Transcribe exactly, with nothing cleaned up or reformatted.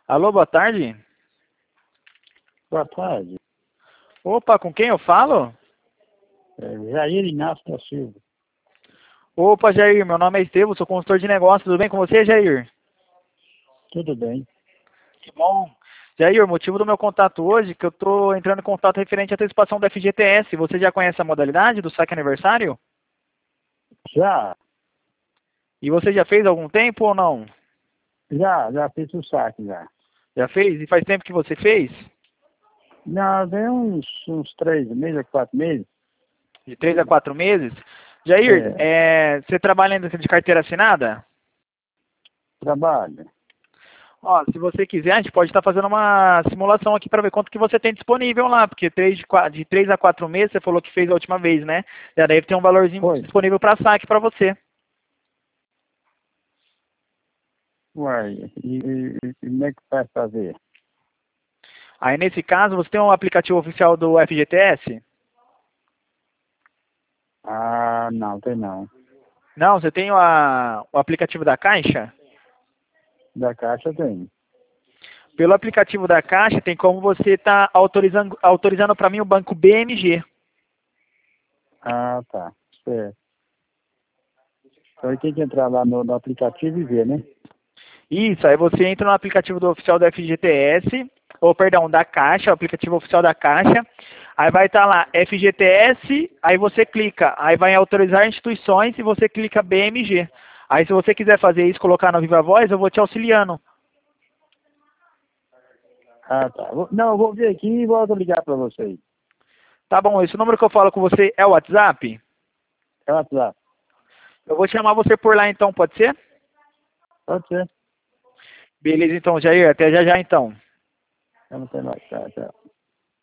Alô, boa tarde. Boa tarde. Opa, com quem eu falo? É, Jair Inácio da Silva. Opa, Jair, meu nome é Estevam, sou consultor de negócios. Tudo bem com você, Jair? Tudo bem? Que bom. Jair, o motivo do meu contato hoje é que eu estou entrando em contato referente à antecipação do F G T S. Você já conhece a modalidade do saque aniversário? Já, E você já fez há algum tempo ou não? já, já fiz o saque já. Já fez? E faz tempo que você fez? Não, tem uns, uns três meses, quatro meses. De três a quatro meses? Jair, É, é, você trabalha ainda de carteira assinada? trabalho. Ó, se você quiser, a gente pode estar fazendo uma simulação aqui para ver quanto que você tem disponível lá, porque três de, qua- de três a quatro meses, você falou que fez a última vez, né? Já deve ter um valorzinho Foi. disponível para saque para você. Uai, e, e, e como é que faz pra ver? Aí, nesse caso, você tem um aplicativo oficial do F G T S? Ah, não, tem não. Não, você tem o a- o aplicativo da Caixa? Da Caixa tem. Pelo aplicativo da Caixa, tem como você estar autorizando, autorizando para mim o banco B M G. Ah, tá. Certo. Então tem que entrar lá no, no aplicativo e ver, né? Isso, aí você entra no aplicativo do oficial do F G T S, ou perdão, da Caixa, o aplicativo oficial da Caixa, aí vai estar lá F G T S, aí você clica, aí vai em autorizar instituições e você clica B M G. Aí se você quiser fazer isso, colocar no Viva Voz, eu vou te auxiliando. Ah, tá. Vou- Não, eu vou ver aqui e volto a ligar pra vocês. Tá bom, esse número que eu falo com você é o WhatsApp? É o WhatsApp. Eu vou chamar você por lá então, pode ser? Pode ser. Beleza então, Jair, até já já então. Eu não tenho mais. Tchau, tchau.